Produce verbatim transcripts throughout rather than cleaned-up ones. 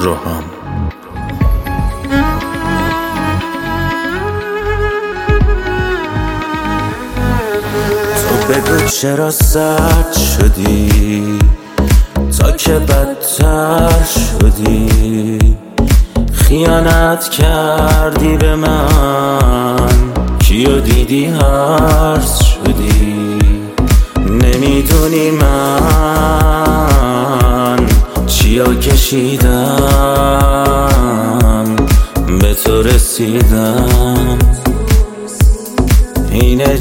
روحم. تو بگو چرا سرد شدی تا که بدتر شدی، خیانت کردی به من، کیو دیدی هرس شدی. نمیدونی من چیا کشیدم به تو رسیدم. اینه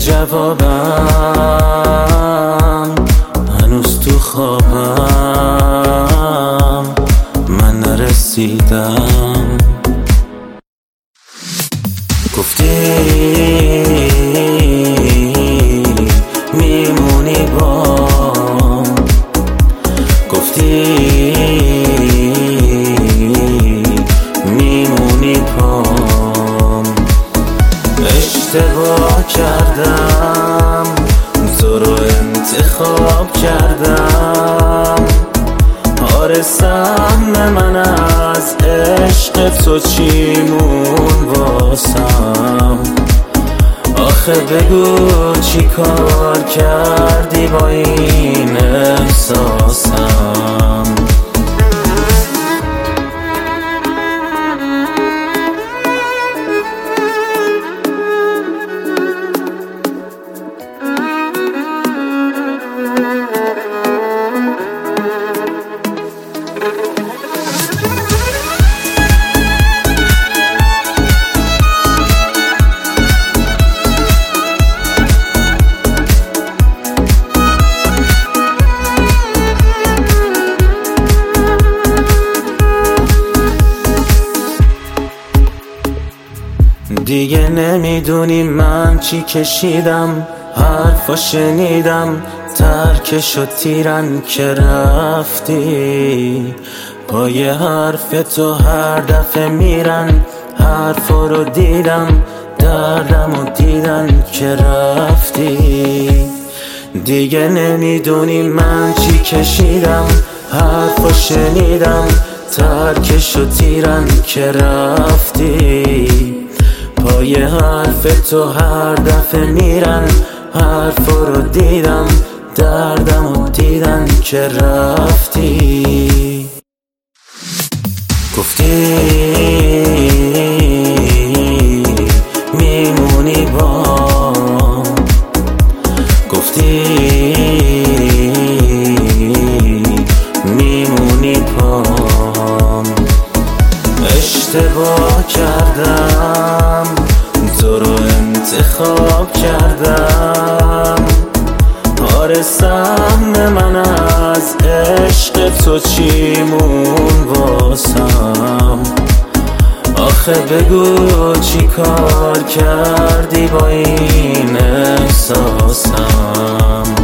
جوابم، هنوز تو خوابم من نرسیدم. گفتی میمونی با، گفتی میمونی پام. اشتباه کردم، تو رو انتخاب کردم. آره سهم من از عشق تو چیمون واسم. آخه بگو چی کار کردی با این احساسم. دیگه نمیدونی من چی کشیدم، حرفا شنیدم ترکش و تیرن که رفتی. پای حرف تو هر دفعه میرن، حرفا رو دیدم دردم و دیدن که رفتی. دیگه نمیدونی من چی کشیدم، حرفا شنیدم ترکش و تیرن که رفتی. پای حرف تو هر دفعه میرن، حرفا رو دیدم دردم و دیدن که رفتی. گفتی میمونی با، گفتی میمونی پام. اشتباه کردم، تو رو انتخاب کردم. آره سهم من از عشق تو چیمون واسم. آخه بگو چی کار کردی با این احساسم.